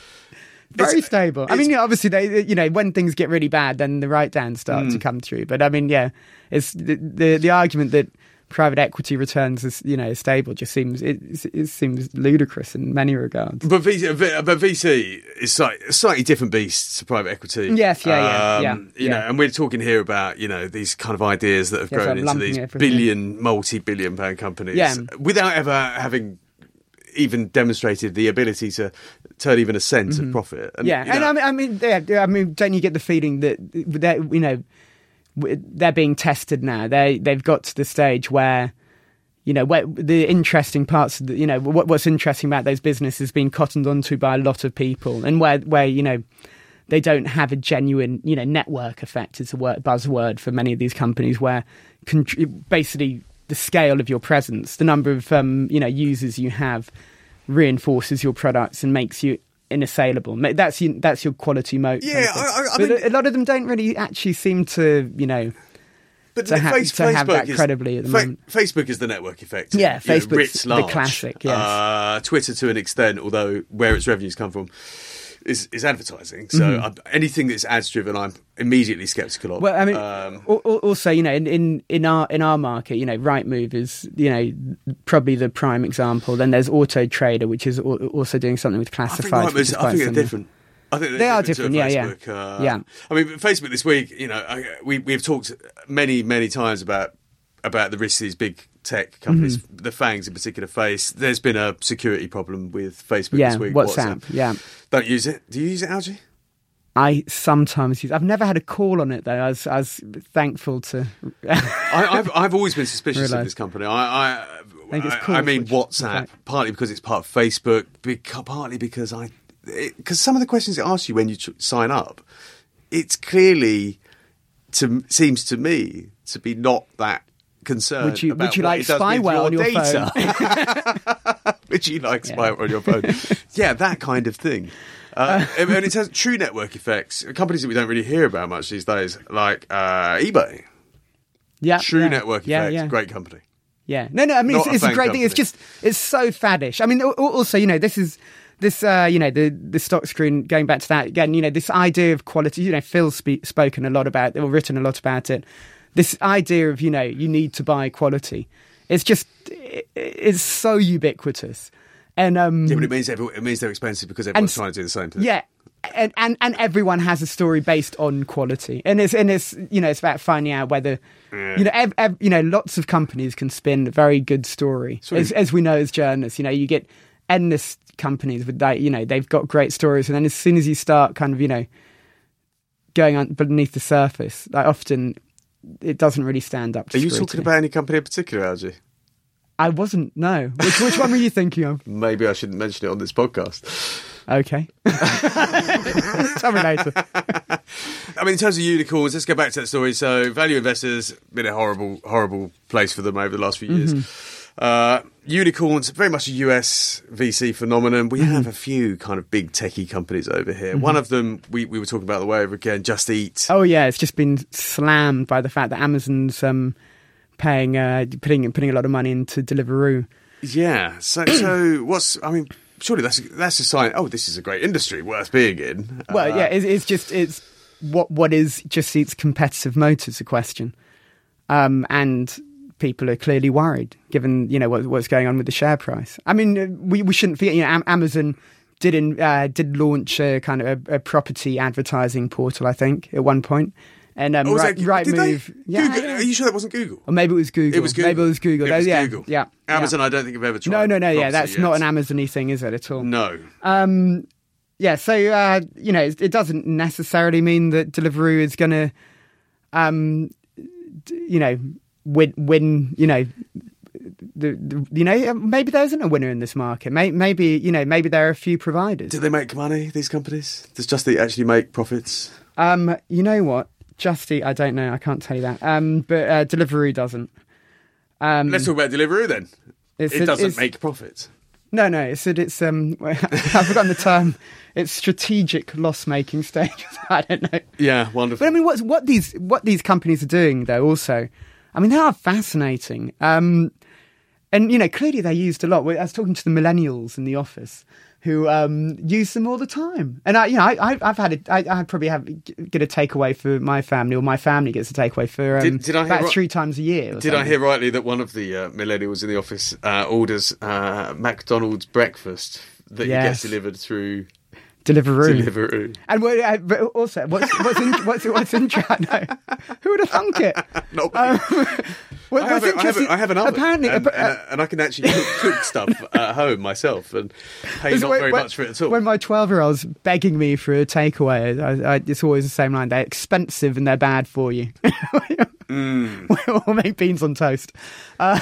very It's- stable. I it's- mean, you know, obviously, they, you know, when things get really bad, then the write downs start Mm. to come through. But I mean, yeah, it's the the, the argument that private equity returns is, you know, stable just seems it, it seems ludicrous in many regards. But V C, but V C is slightly, slightly different beast to private equity. Yes, yeah, yeah, yeah, You yeah. know, and we're talking here about, you know, these kind of ideas that have Yeah, so grown I'm into lumping these everything. billion, multi-billion pound companies, Yeah. without ever having even demonstrated the ability to turn even a cent of profit. And, Mm-hmm. Yeah, you and know, I mean, I mean, yeah, yeah, I mean, don't you get the feeling that they're, you know, w- they're being tested now? They they've got to the stage where, you know, where the interesting parts of the, you know, what, what's interesting about those businesses being cottoned onto by a lot of people, and where where you know they don't have a genuine, you know, network effect is a word, buzzword for many of these companies, where con- basically the scale of your presence, the number of um, you know users you have, reinforces your products and makes you unassailable. Ma- That's your, that's your quality moat. kind Yeah, of thing. I- I- I but mean- a- a lot of them don't really actually seem to, you know, but to ha- Face- to have that is- credibly at the Fa- moment. Facebook is the network effect. Yeah, you know, Facebook's writ the large. classic, yes. Uh, Twitter to an extent, although where its revenues come from is, is advertising. So Mm-hmm. I, anything that's ads driven, I'm immediately sceptical of. Well, I mean, Um, al- al- also, you know, in, in, in our in our market, you know, Rightmove is, you know, probably the prime example. Then there's Auto Trader, which is al- also doing something with I think, classifieds. Rightmove's- which is I quite think they're similar. different. I think they're They are different, different, to yeah, Facebook. Uh, yeah. I mean, Facebook this week, you know, I, we we've talked many many times about about the risks these big tech companies, Mm-hmm. the FANGs in particular, face. There's been a security problem with Facebook Yeah, this week. WhatsApp, yeah. Don't use it. Do you use it, Algie? I sometimes use. I've never had a call on it though. I was, I was thankful to. I, I've I've always been suspicious of Realise. this company. I I, think it's I- cool, I mean which- WhatsApp, okay. partly because it's part of Facebook, beca- partly because I because some of the questions it asks you when you tr- sign up, it's clearly to seems to me to be not that concerned. Would you- about would you what like it does with spyware on your data. Would you like spyware on your phone? Yeah, that kind of thing. Uh, and in terms of true network effects, companies that we don't really hear about much these days, like uh, eBay. Yeah, True yeah, network yeah, effect, yeah. great company. Yeah, no, no. I mean, Not it's, a it's a FANG great thing. It's company. just, it's so faddish. I mean, al- al- also, you know, this is this, uh, you know, the the stock screen. Going back to that again, you know, this idea of quality. You know, Phil's spe- spoken a lot about, or written a lot about it. This idea of, you know, you need to buy quality. It's just, it, it's so ubiquitous, and um, Yeah, but it means every, it means they're expensive because everyone's s- trying to do the same thing. yeah. and, and and everyone has a story based on quality, and it's and it's you know it's about finding out whether Yeah. you know ev- ev- you know lots of companies can spin a very good story, Sorry. as as we know as journalists. You know, you get endless companies with that. You know, they've got great stories, and then as soon as you start kind of you know going on beneath the surface, like often it doesn't really stand up to Are you scrutiny. talking about any company in particular, Algie? I wasn't. No. Which which one were you thinking of? Maybe I shouldn't mention it on this podcast. Okay. Tell me later. I mean, in terms of unicorns, let's go back to that story. So, value investors, been a horrible, horrible place for them over the last few years. Mm-hmm. Uh, unicorns, very much a U S V C phenomenon. We Mm-hmm. have a few kind of big techie companies over here. One of them, we, we were talking about the way over again, Just Eat. Oh yeah, it's just been slammed by the fact that Amazon's um, paying, uh, putting putting a lot of money into Deliveroo. Yeah. So, so what's, I mean, surely that's, that's a sign, oh, this is a great industry worth being in. Well, Uh, yeah, it's, it's just it's what what is Just Eat's competitive moat is a question, um, and people are clearly worried given you know what, what's going on with the share price. I mean, uh, we we shouldn't forget. You know, Am- Amazon did in, uh, did launch a kind of a, a property advertising portal, I think, at one point. And um, Oh, was right, that, right did move, they? yeah, Google, yeah. Are you sure that wasn't Google? Or maybe it was Google. It was Google. Maybe it was Google. It Oh, was yeah, Google. yeah. Amazon, yeah. I don't think I've ever tried. No, no, no. Yeah, property that's yet. not an Amazon-y thing, is it at all? No. Um, yeah, so uh, you know, it, it doesn't necessarily mean that Deliveroo is going to, um, d- you know, win. Win. You know, the, the you know maybe there isn't a winner in this market. Maybe, maybe you know maybe there are a few providers. Do they make money, these companies? Does Just Eat actually make profits? Um, you know what? Just Eat, I don't know. I can't tell you that. Um, but uh, Deliveroo doesn't. Um, Let's talk about Deliveroo then. it's It a- doesn't it's- make profits. No, no, it's it's um I've forgotten the term. It's strategic loss making stages. I don't know. Yeah, wonderful. But I mean, what's what these what these companies are doing though? Also, I mean, they are fascinating. Um, and you know, clearly they're used a lot. I was talking to the millennials in the office who um, use them all the time. And I, you know, I, I, I've had it. I, I probably have get a takeaway for my family, or my family gets a takeaway for um, Did- did I hear about right- three times a year. or Did I something. hear rightly that one of the uh, millennials in the office uh, orders uh, McDonald's breakfast that Yes. he gets delivered through Deliveroo? Deliveroo? And what, uh, but also, what's what's in, what's what's interesting? No, who would have thunk it? Not me. Um, what- I have, what's a, I, have interesting? a, I have an oven, Apparently, and, appa- and, uh, and I can actually cook, cook stuff at home myself and pay It's not when- very when- much for it at all. When my twelve-year-old's begging me for a takeaway, I, I, it's always the same line: they're expensive and they're bad for you. Mm. Or make beans on toast. Uh,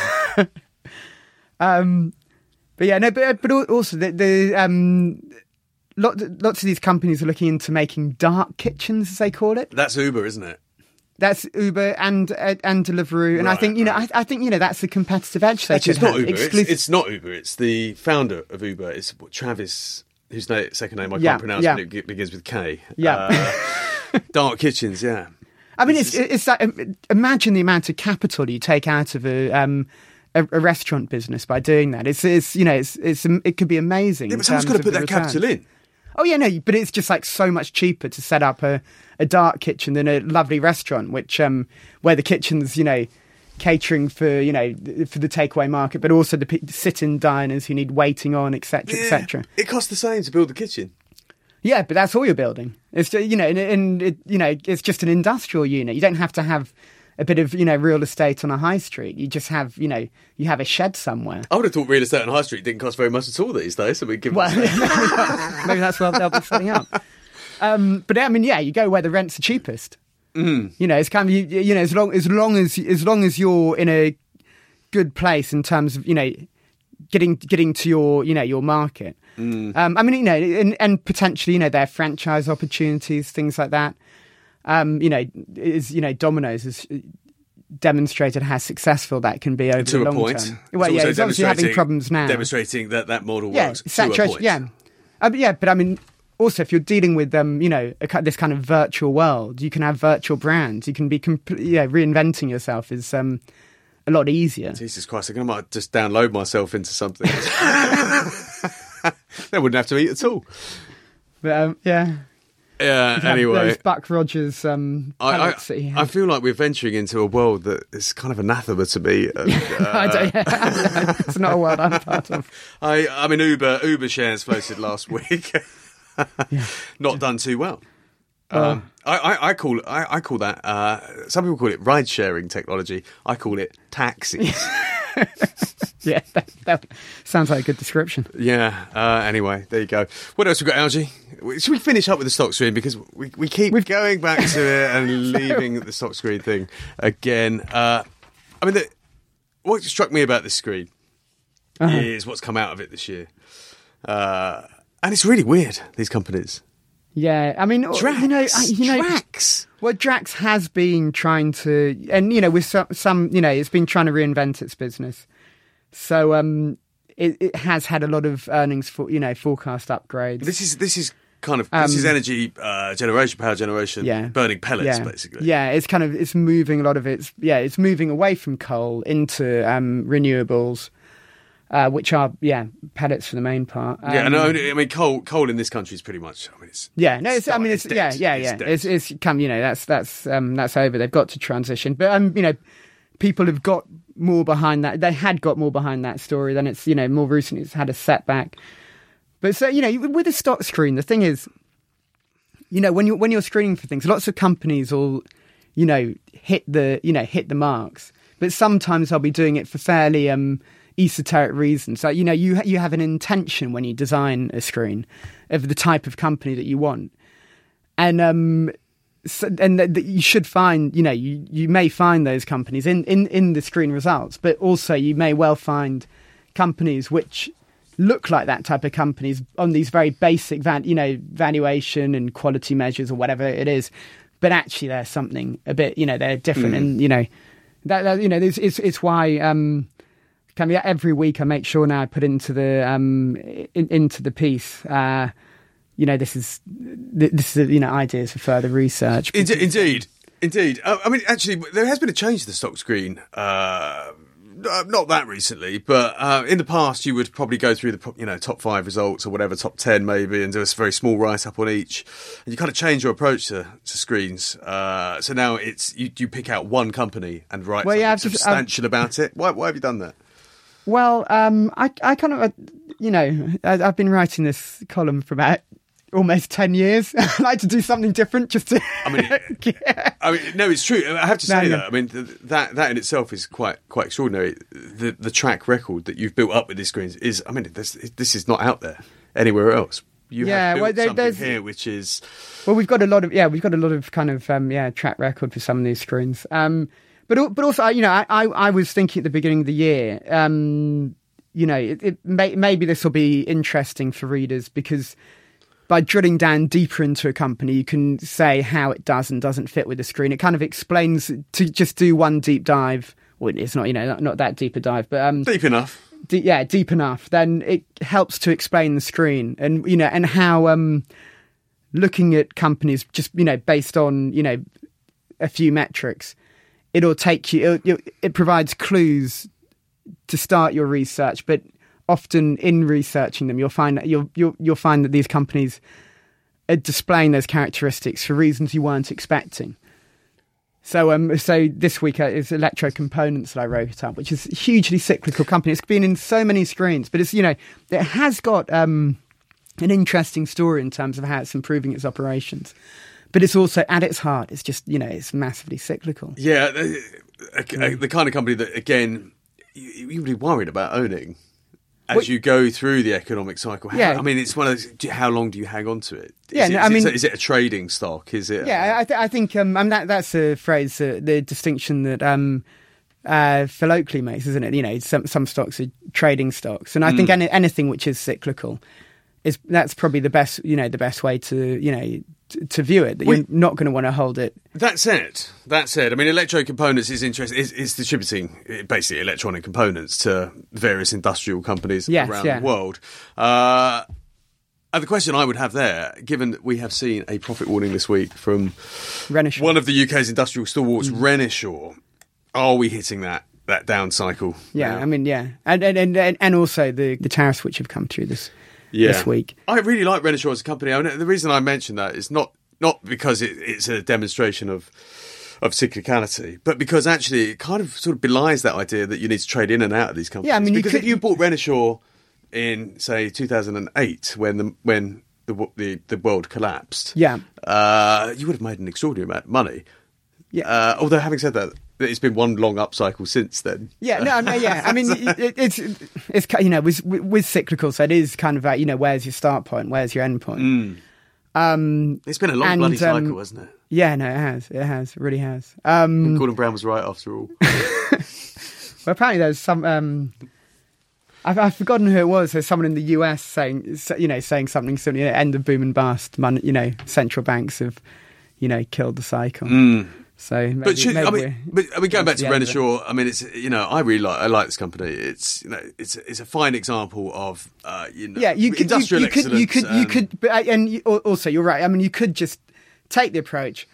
um, but yeah, no, but but al- also the, the um, lot, lots of these companies are looking into making dark kitchens, as they call it. That's Uber, isn't it? That's Uber and uh, and Deliveroo, and I Right, think you know, right. I, I think you know that's the competitive edge they Actually, it's could not have. Uber. It's, Exclusive- it's not Uber. It's the founder of Uber. It's what, Travis, whose name, second name I can't Yeah, pronounce, yeah. but it be- begins with K. Yeah. Uh, Dark Kitchens, yeah. I mean, This it's it's that. um, Imagine the amount of capital you take out of a um a, a restaurant business by doing that. It's it's you know it's it's it could be amazing. Yeah, in but someone's terms got to of put the that capital returns. in. Oh yeah, no, but it's just like so much cheaper to set up a, a dark kitchen than a lovely restaurant, which um where the kitchen's you know catering for you know for the takeaway market, but also the pe- sit-in diners who need waiting on, et cetera, et cetera. It costs the same to build the kitchen. Yeah, but that's all you're building. It's ju- you know, and, and it, you know, it's just an industrial unit. You don't have to have a bit of you know real estate on a high street. You just have you know you have a shed somewhere. I would have thought real estate on High Street didn't cost very much at all these days. So we give Well, maybe, not. Maybe that's where they'll be setting up. Um, but I mean, yeah, you go where the rents are cheapest. Mm. You know, it's kind of you, you know as long as long as as long as you're in a good place in terms of you know getting getting to your you know your market. Mm. Um, I mean, you know, and, and potentially, you know, there are franchise opportunities, things like that. Um, you know, is you know, Domino's has demonstrated how successful that can be over To the a long point. term. It's Well, yeah, also it's obviously having demonstrating- problems now. Demonstrating that that model yeah, works to a saturation. point. Yeah, uh, but yeah, but I mean, also if you're dealing with um, you know, a, ki- this kind of virtual world, you can have virtual brands. You can be completely yeah, reinventing yourself is um, a lot easier. Jesus Christ, I think I might just download myself into something. They wouldn't have to eat at all. But um, yeah. Yeah, Have anyway. those Buck Rogers um, I, pellets that he I, had. I feel like we're venturing into a world that is kind of anathema to me. And, uh, I don't, it's not a world I'm part of. I, I mean, Uber Uber shares floated last week. yeah. not done too well. Oh. Um, I, I, I call I, I call that. Uh, some people call it ride sharing technology. I call it taxis. Yeah, that, that sounds like a good description. Yeah. Uh, anyway, there you go. What else we got, Algie? Should we finish up with the stock screen because we we keep We've... going back to it and leaving the stock screen thing again? Uh, I mean, the, what struck me about this screen uh-huh. is what's come out of it this year, uh, and it's really weird. These companies. Yeah, I mean, Drax, you know, you know, Drax. Well, Drax has been trying to, and you know, with some, some, you know, it's been trying to reinvent its business. So, um, it, it has had a lot of earnings for, you know, forecast upgrades. This is this is kind of Um, this is energy uh, generation, power generation, Yeah. burning pellets, yeah. basically. Yeah, it's kind of it's moving a lot of its yeah, it's moving away from coal into um, renewables. Uh, which are yeah pellets for the main part. Um, Yeah, and I I mean coal. Coal in this country is pretty much. I mean, it's yeah, no, it's, I mean, it's, it's yeah, dead. yeah, It's yeah. dead. It's, it's come, you know, that's that's um, that's over. They've got to transition, but um, you know, people have got more behind that. They had got more behind that story. Then it's you know more recently it's had a setback. But so you know, with a stock screen, the thing is, you know, when you when you're screening for things, lots of companies will, you know, hit the you know hit the marks, but sometimes I'll be doing it for fairly um. esoteric reasons. So, you know, you you have an intention when you design a screen of the type of company that you want, and um, so, and that that you should find, you know, you, you may find those companies in, in, in the screen results, but also you may well find companies which look like that type of companies on these very basic, van, you know, valuation and quality measures or whatever it is, but actually they're something a bit, you know, they're different, mm. and you know, that, that you know, it's it's, it's why. Um, Kind of, yeah, every week I make sure now I put into the um in, into the piece. Uh, you know, this is this is you know ideas for further research. Indeed, indeed. indeed. Uh, I mean, actually, there has been a change to the stock screen. Uh, not that recently, but uh, in the past, you would probably go through the you know top five results or whatever, top ten maybe, and do a very small write up on each. And you kind of change your approach to, to screens. Uh, so now it's you, you pick out one company and write well, something yeah, substantial just, about it. Why, why have you done that? Well, um, I, I kind of, uh, you know, I, I've been writing this column for about almost ten years. I like to do something different just to... I mean, yeah. I mean, no, it's true. I have to say no, that. No. I mean, th- that that in itself is quite quite extraordinary. The the track record that you've built up with these screens is, I mean, this, this is not out there anywhere else. You yeah, have built well, there, something there's, here which is... Well, we've got a lot of, yeah, we've got a lot of kind of, um, yeah, track record for some of these screens. Um, but, but also, you know, I, I, I was thinking at the beginning of the year... Um, you know, it, it may, maybe this will be interesting for readers because by drilling down deeper into a company, you can say how it does and doesn't fit with the screen. It kind of explains to just do one deep dive. Well, it's not, you know, not, not that deep a dive, but um, deep enough. D- yeah, deep enough. Then it helps to explain the screen and you know, and how um, looking at companies just you know based on you know a few metrics, it'll take you. It'll, it provides clues to start your research, but often in researching them, you'll find that you'll you'll you'll find that these companies are displaying those characteristics for reasons you weren't expecting. So, um, so this week uh, is Electro Components that I wrote up, which is a hugely cyclical company. It's been in so many screens, but it's you know it has got um, an interesting story in terms of how it's improving its operations. But it's also at its heart, it's just you know it's massively cyclical. Yeah, the, mm. the kind of company that again. You, you'd be worried about owning as well, you go through the economic cycle. How, yeah. I mean, it's one of those, how long do you hang on to it? Is yeah, it, no, is I mean, it, is it a trading stock? Is it? Yeah, I, th- I think um, I mean, that, that's a phrase, uh, the distinction that um, uh, Phil Oakley makes, isn't it? You know, some some stocks are trading stocks, and I mm. think any, anything which is cyclical is that's probably the best, you know, the best way to you know to, to view it. That well, you're not going to want to hold it. That said, that said, I mean, Electro Components is interesting. It's, it's distributing basically electronic components to various industrial companies yes, around yeah. the world. Uh, and the question I would have there, given that we have seen a profit warning this week from Renishaw. one of the U K's industrial stalwarts, mm. Renishaw, are we hitting that that down cycle? Yeah, now? I mean, yeah, and and and, and also the the tariffs which have come through this. Yeah. This week. I really like Renishaw as a company. I mean, the reason I mention that is not not because it, it's a demonstration of of cyclicality, but because actually it kind of sort of belies that idea that you need to trade in and out of these companies. Yeah, I mean, because you could, if you bought Renishaw in say two thousand eight, when the when the the, the world collapsed, Yeah. uh, you would have made an extraordinary amount of money. Yeah. Uh, although, having said that, it's been one long upcycle since then. Yeah, no, no, yeah. I mean, it, it's it's you know with with cyclical, so it is kind of like, you know, where's your start point, where's your end point. Mm. Um, it's been a long and, bloody cycle, um, hasn't it? Yeah, no, it has, it has, it really has. Um, Gordon Brown was right after all. Well, apparently there's some. Um, I've, I've forgotten who it was. There's someone in the U S saying, you know, saying something similar. You know, end of boom and bust. Mon- you know, central banks have, you know, killed the cycle. Mm. So, maybe, but should, I maybe mean, but I mean, going back to the end of it. Renishaw, I mean, it's you know, I really like, I like this company. It's you know, it's it's a fine example of uh, you know, yeah, you could, you, industrial you could, excellence. you could, you and- could, but I- and you, al- also you're right. I mean, you could just take the approach.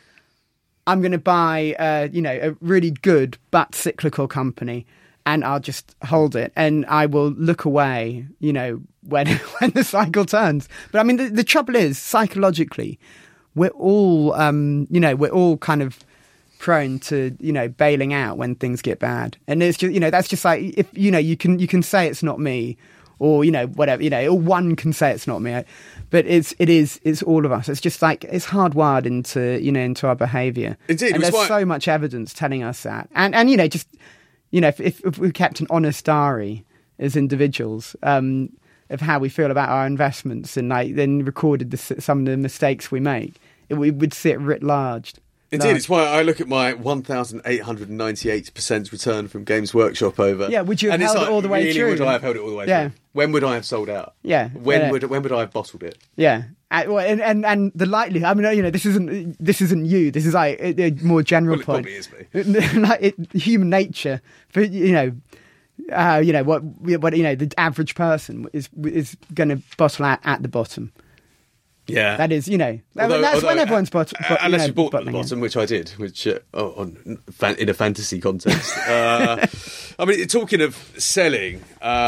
I'm going to buy, uh, you know, a really good but cyclical company, and I'll just hold it, and I will look away, you know, when when the cycle turns. But I mean, the, the trouble is, psychologically, we're all, um, you know, we're all kind of prone to, you know, bailing out when things get bad, and it's just, you know, that's just like, if you know, you can you can say it's not me, or you know, whatever, you know, or one can say it's not me, but it's it is it's all of us. It's just like it's hardwired into, you know, into our behaviour. Indeed, and it was there's why- so much evidence telling us that, and and you know, just you know, if if, if we kept an honest diary as individuals, um, of how we feel about our investments, and like then recorded the, some of the mistakes we make, it, we would see it writ large. Indeed, large. it's why I look at my one thousand eight hundred ninety-eight percent return from Games Workshop over. Yeah, would you have and it's held it like, all the way really, through? would I have held it all the way Yeah. through? When would I have sold out? Yeah, When yeah. would when would I have bottled it? Yeah, uh, well, and, and and the likelihood. I mean, you know, this isn't this isn't you. This is like a, a more general Well, it point. probably is me. Like it, human nature, for you know, uh, you know what what you know the average person is is going to bottle out at the bottom. Yeah, That is, you know, that- Although- that's although, when everyone's bot- uh, bot- you unless know, you bought at the bottling it. bottom, which I did, which uh, oh, on, fan, in a fantasy context. uh, I mean, talking of selling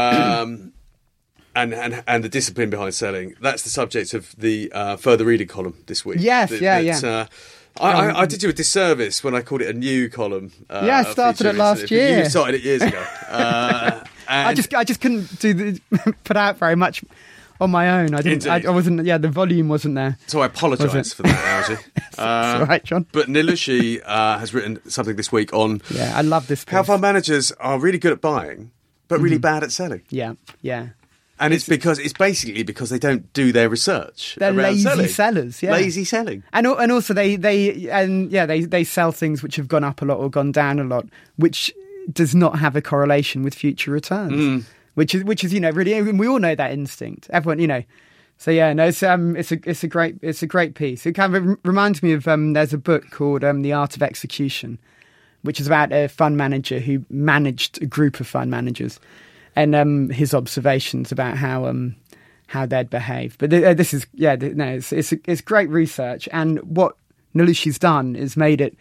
um, and, and and the discipline behind selling, that's the subject of the uh, further reading column this week. Yes, That- yeah, that, yeah. Uh, I, I, I did you a disservice when I called it a new column. Uh, Yeah, I started it featuring last but year. You started it years ago. Uh, I and- just I just couldn't do the put out very much on my own. I didn't. I, Indeed. I wasn't. Yeah, the volume wasn't there. So I Was apologise it? for that, Algie. Uh, all right, John. But Nilushi uh, has written something this week on Yeah, I love this. how piece. fund managers are really good at buying, but really bad at selling. Yeah, yeah. And it's because it's basically because they don't do their research. They're around lazy selling. sellers. Yeah, Lazy selling. And al- and also they they and yeah they they sell things which have gone up a lot or gone down a lot, which does not have a correlation with future returns. Mm. Which is which is you know really, and we all know that instinct. Everyone, you know. So yeah, no, it's um, it's a it's a great it's a great piece. It kind of rem- reminds me of um, there's a book called um, The Art of Execution, which is about a fund manager who managed a group of fund managers, and um, his observations about how um how they'd behave. But th- uh, this is yeah, th- no, it's it's it's great research, and what Nilushi's done is made it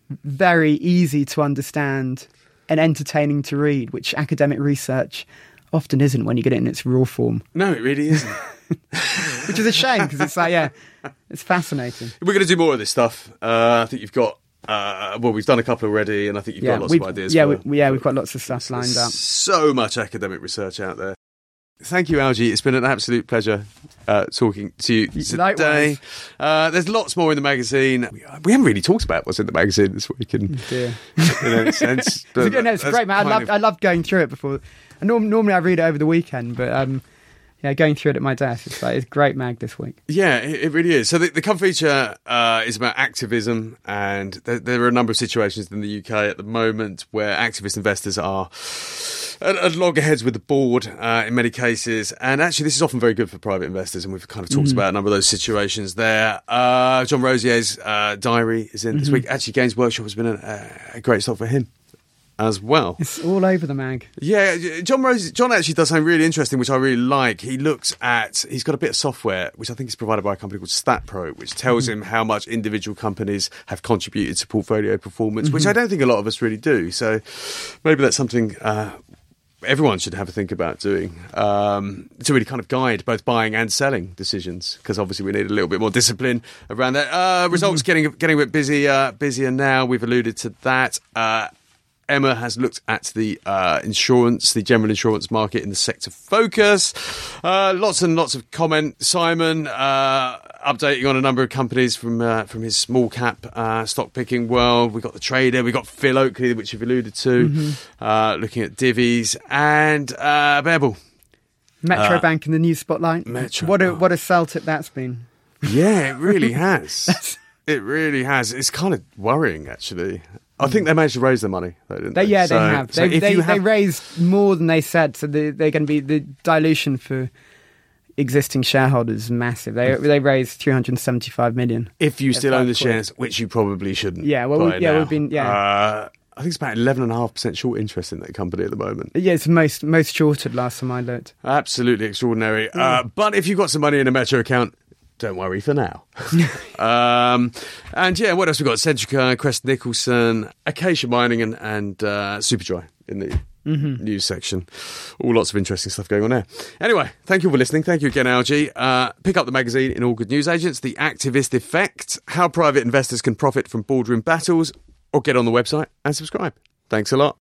very easy to understand and entertaining to read, which academic research often isn't when you get it in its raw form, No, it really isn't. which is a shame because it's like, yeah, it's fascinating. We're going to do more of this stuff. Uh, I think you've got, uh, well, we've done a couple already, and I think you've Yeah, got lots we've, of ideas. yeah, for, we, yeah, for- we've got lots of stuff lined up. So much academic research out there. Thank you, Algie. It's been an absolute pleasure uh, talking to you today. Likewise. Uh, there's lots more in the magazine. We, we haven't really talked about what's in the magazine this week, in, Dear. in any sense. But It's, no, it's that's great, man. I kind love of- I love going through it before. And norm, normally I read it over the weekend, but um, yeah, going through it at my desk, it's like it's great mag this week. Yeah, it, it really is. So the, the cover feature uh, is about activism, and there, there are a number of situations in the U K at the moment where activist investors are at, at loggerheads with the board uh, in many cases, and actually this is often very good for private investors, and we've kind of talked Mm-hmm. about a number of those situations there. Uh, John Rosier's uh, diary is in this Mm-hmm. week. Actually, Games Workshop has been a, a great stop for him as well. It's all over the mag. Yeah, John Rose. John actually does something really interesting, which I really like. He looks at. He's got a bit of software, which I think is provided by a company called StatPro, which tells Mm-hmm. him how much individual companies have contributed to portfolio performance, Mm-hmm. which I don't think a lot of us really do. So maybe that's something uh, everyone should have a think about doing um, to really kind of guide both buying and selling decisions. Because obviously we need a little bit more discipline around that. Uh, results getting getting a bit busy, uh, busier now. We've alluded to that. Uh, Emma has looked at the uh, insurance, the general insurance market in the sector focus. Uh, lots and lots of comment. Simon uh, updating on a number of companies from uh, from his small cap uh, stock picking world. We got the trader, we got Phil Oakley, which you've alluded to, mm-hmm. uh, looking at divvies, and uh, Bearable. Metro uh, Bank in the news spotlight. Metro, what a oh. what a sell tip that's been. Yeah, it really has. It really has. It's kind of worrying, actually. I think they managed to raise the money, though, didn't they? they yeah, so, they have. So they they, have... they raised more than they said, so they, they're going to be the dilution for existing shareholders is massive. They they raised three hundred seventy-five million. If you still own the shares, which you probably shouldn't. Yeah, well, we, yeah, now. we've been yeah. Uh, I think it's about eleven and a half percent short interest in that company at the moment. Yeah, it's most most shorted last time I looked. Absolutely extraordinary. Mm. Uh, but if you've got some money in a Metro account, don't worry for now. um, and yeah, what else we got? Centrica, Crest Nicholson, Acacia Mining, and, and uh, Superdry in the mm-hmm. news section. All lots of interesting stuff going on there. Anyway, thank you for listening. Thank you again, Algie. Uh, pick up the magazine in all good news agents. The Activist Effect: How Private Investors Can Profit from Boardroom Battles. Or get on the website and subscribe. Thanks a lot.